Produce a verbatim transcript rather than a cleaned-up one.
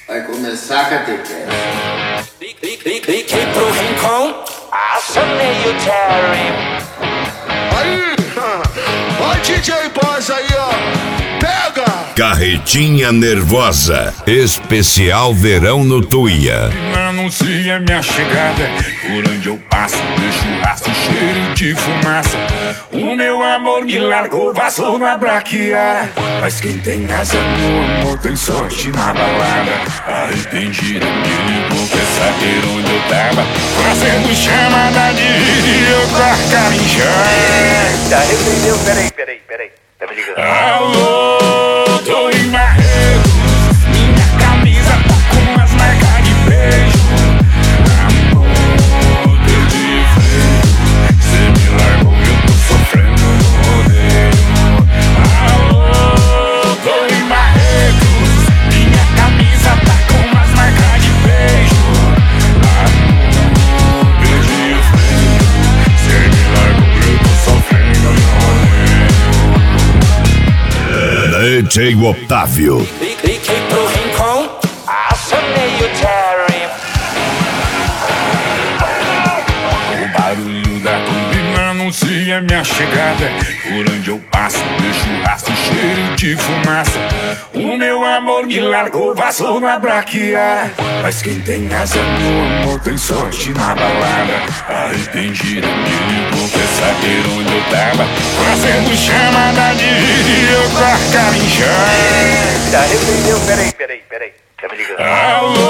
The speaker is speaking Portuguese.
Vai começar a catequese. Liguei pro Rincon, acionei o Terry. Aí, ó o D J Boss aí, ó. Pega! Carretinha Nervosa, especial verão no Tuia. Anuncia minha chegada, por onde eu passo, deixo rastro, cheiro de fumaça. O meu amor me largou, vazou na braquiara. Mas quem tem asa no amor tem sorte na balada. Arrependida, me ligou, quer saber onde eu tava, fazendo chamada de vídeo pra carinjar. Tá, arrependeu, peraí, peraí, peraí, tá me ligando. Alô, tô em Marreco, minha camisa tá com as marcas de beijo. Amor, perdi freio, cê me largou, eu tô sofrendo no rodeio. Alô, tô em Marrecos, minha camisa tá com as marcas de beijo. Amor, perdi o freio, cê me largou, eu tô sofrendo no rodeio. D J Otávio. Liguei pro Rincon, acionei o Terry. O barulho da turbina anuncia minha chegada, por onde eu passo, deixo rastro, cheiro de fumaça. O meu amor me largou, vazou na braquiara. Mas quem tem asa no amor tem sorte na balada. Arrependida, me ligou, quer saber onde eu tava, fazendo chamada de vídeo pra carinjar. Tá, arrependeu, peraí, peraí, peraí, tá me ligando. Alô,